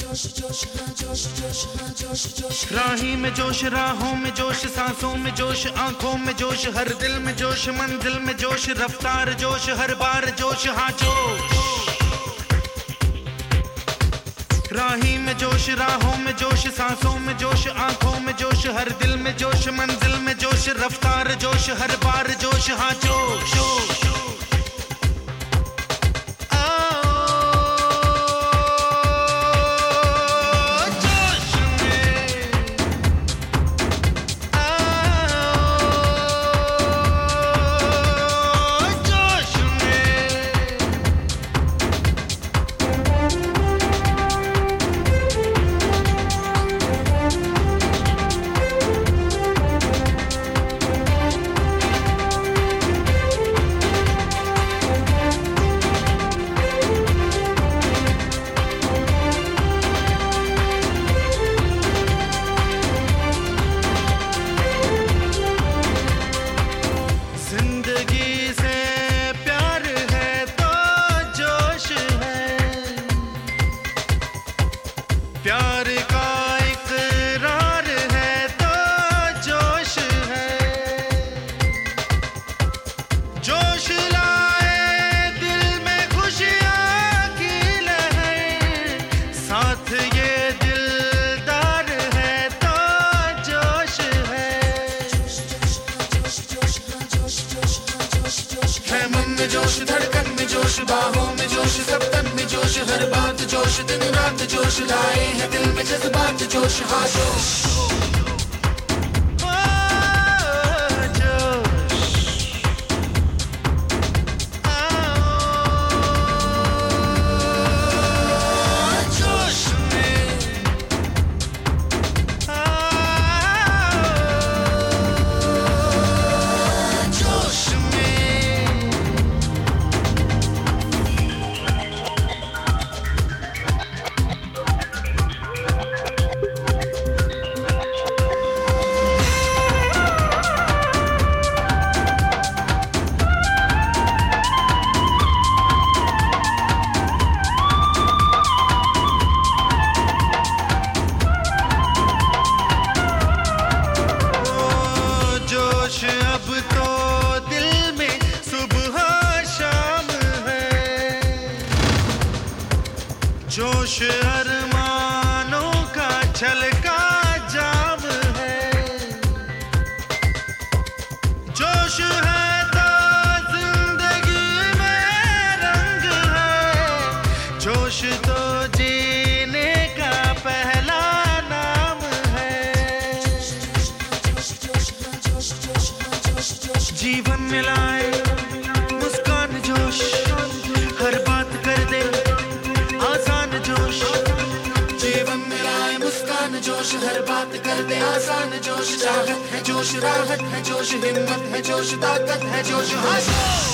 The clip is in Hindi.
राही में जोश, राहों में जोश, सांसों में जोश, आंखों में जोश, हर दिल में जोश, मंजिल में जोश, रफ्तार जोश, हर बार जोश, हाँ जोश। राही में जोश, राहों में जोश, सांसों में जोश, आंखों में जोश, हर दिल में जोश, मंजिल में जोश, रफ्तार जोश, हर बार जोश, हाँ जोश। प्यार का इकरार है तो जोश है, जोश लाए दिल में खुशियाँ की लहर, साथ ये दिलदार है तो जोश है मन में जोश, धड़कन में जोश, बाहों में जोश, सब तन में जोश, हर बात जोश, दिन रात जोश, लाए हैं दिल में जज्बात जोश, हाँ जोश। अब तो दिल में सुबह शाम है, जोश अरमानों का छलका जाम है, जोश है तो जिंदगी में रंग है, जोश तो जीने का पहला नाम है। जीवन मिलाए मुस्कान जोश, हर बात कर दे आसान जोश। जीवन मिलाए मुस्कान जोश, हर बात कर दे आसान जोश। चाहत है जोश, राहत है जोश, हिम्मत है जोश, ताकत है जोश, हाँ जोश।